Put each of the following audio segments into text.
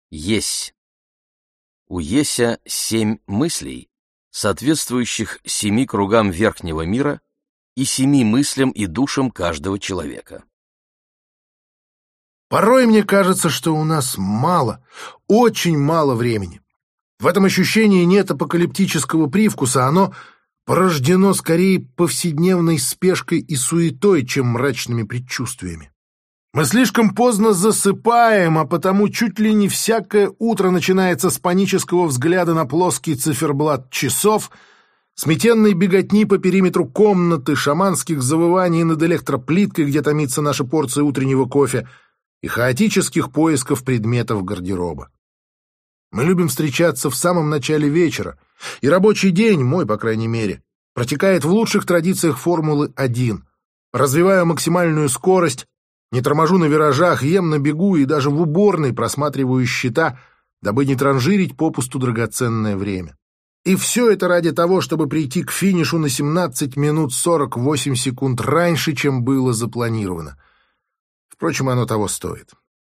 Есть. У Еся 7 мыслей, соответствующих 7 кругам верхнего мира и 7 мыслям и душам каждого человека. Порой мне кажется, что у нас мало, очень мало времени. В этом ощущении нет апокалиптического привкуса, оно порождено скорее повседневной спешкой и суетой, чем мрачными предчувствиями. Мы слишком поздно засыпаем, а потому чуть ли не всякое утро начинается с панического взгляда на плоский циферблат часов, сметенной беготни по периметру комнаты, шаманских завываний над электроплиткой, где томится наша порция утреннего кофе, и хаотических поисков предметов гардероба. Мы любим встречаться в самом начале вечера, и рабочий день, мой, по крайней мере, протекает в лучших традициях Формулы-1. Развиваю максимальную скорость, не торможу на виражах, ем на бегу и даже в уборной просматриваю счета, дабы не транжирить попусту драгоценное время. И все это ради того, чтобы прийти к финишу на 17 минут 48 секунд раньше, чем было запланировано. Впрочем, оно того стоит.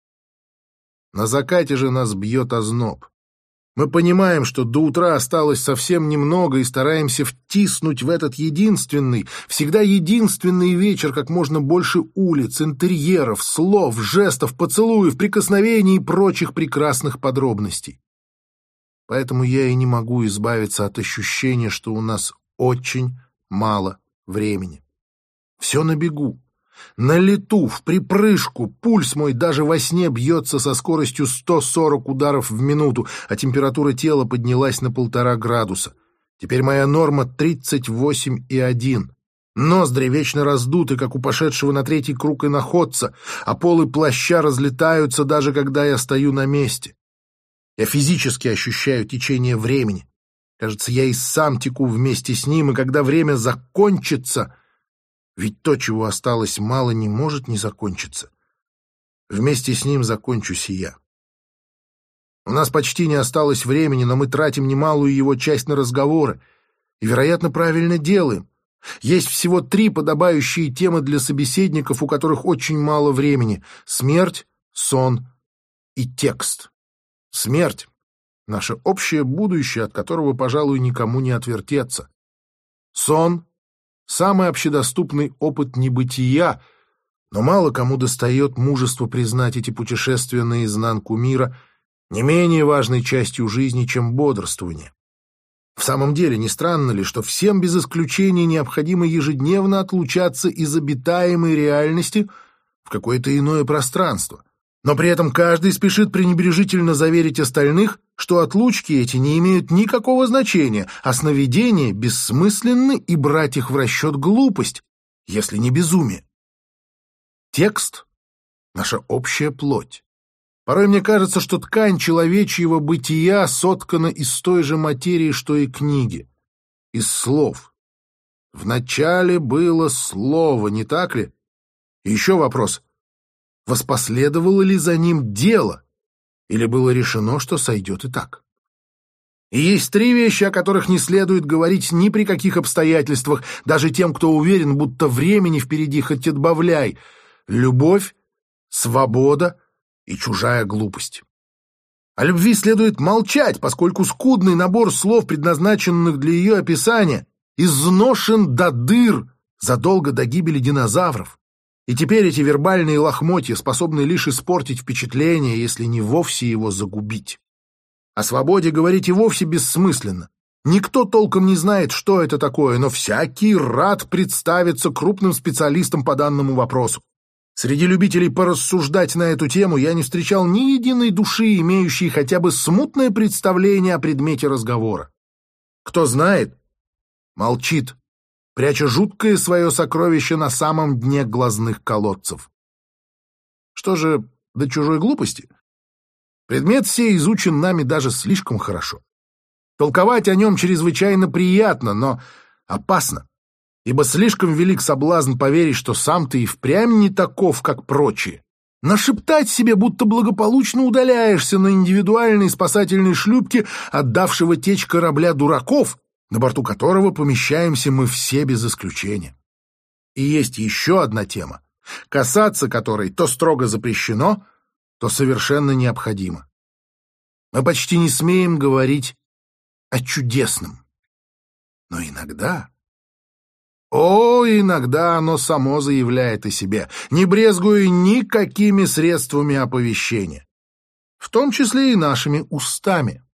На закате же нас бьет озноб. Мы понимаем, что до утра осталось совсем немного, и стараемся втиснуть в этот единственный, всегда единственный вечер как можно больше улиц, интерьеров, слов, жестов, поцелуев, прикосновений и прочих прекрасных подробностей. Поэтому я и не могу избавиться от ощущения, что у нас очень мало времени. Все на бегу. На лету, в припрыжку, пульс мой даже во сне бьется со скоростью 140 ударов в минуту, а температура тела поднялась на 1,5 градуса. Теперь моя норма 38,1. Ноздри вечно раздуты, как у пошедшего на 3-й круг иноходца, а полы плаща разлетаются, даже когда я стою на месте. Я физически ощущаю течение времени. Кажется, я и сам теку вместе с ним, и когда время закончится... Ведь то, чего осталось мало, не может не закончиться. Вместе с ним закончусь и я. У нас почти не осталось времени, но мы тратим немалую его часть на разговоры. И, вероятно, правильно делаем. Есть всего 3 подобающие темы для собеседников, у которых очень мало времени. Смерть, сон и текст. Смерть — наше общее будущее, от которого, пожалуй, никому не отвертеться. Сон — самый общедоступный опыт небытия, но мало кому достает мужество признать эти путешествия наизнанку мира не менее важной частью жизни, чем бодрствование. В самом деле, не странно ли, что всем без исключения необходимо ежедневно отлучаться из обитаемой реальности в какое-то иное пространство? Но при этом каждый спешит пренебрежительно заверить остальных, что отлучки эти не имеют никакого значения, а сновидения бессмысленны и брать их в расчет глупость, если не безумие. Текст — наша общая плоть. Порой мне кажется, что ткань человечьего бытия соткана из той же материи, что и книги, из слов. Вначале было слово, не так ли? И еще вопрос. Воспоследовало ли за ним дело, или было решено, что сойдет и так? И есть 3 вещи, о которых не следует говорить ни при каких обстоятельствах, даже тем, кто уверен, будто времени впереди хоть отбавляй: любовь, свобода и чужая глупость. О любви следует молчать, поскольку скудный набор слов, предназначенных для ее описания, изношен до дыр задолго до гибели динозавров. И теперь эти вербальные лохмотья способны лишь испортить впечатление, если не вовсе его загубить. О свободе говорить и вовсе бессмысленно. Никто толком не знает, что это такое, но всякий рад представиться крупным специалистом по данному вопросу. Среди любителей порассуждать на эту тему я не встречал ни единой души, имеющей хотя бы смутное представление о предмете разговора. Кто знает, молчит, пряча жуткое свое сокровище на самом дне глазных колодцев. Что же до чужой глупости? Предмет сей изучен нами даже слишком хорошо. Толковать о нем чрезвычайно приятно, но опасно, ибо слишком велик соблазн поверить, что сам ты и впрямь не таков, как прочие. Нашептать себе, будто благополучно удаляешься на индивидуальной спасательной шлюпке отдавшего течь корабля дураков, на борту которого помещаемся мы все без исключения. И есть еще одна тема, касаться которой то строго запрещено, то совершенно необходимо. Мы почти не смеем говорить о чудесном. Но иногда... иногда оно само заявляет о себе, не брезгуя никакими средствами оповещения, в том числе и нашими устами.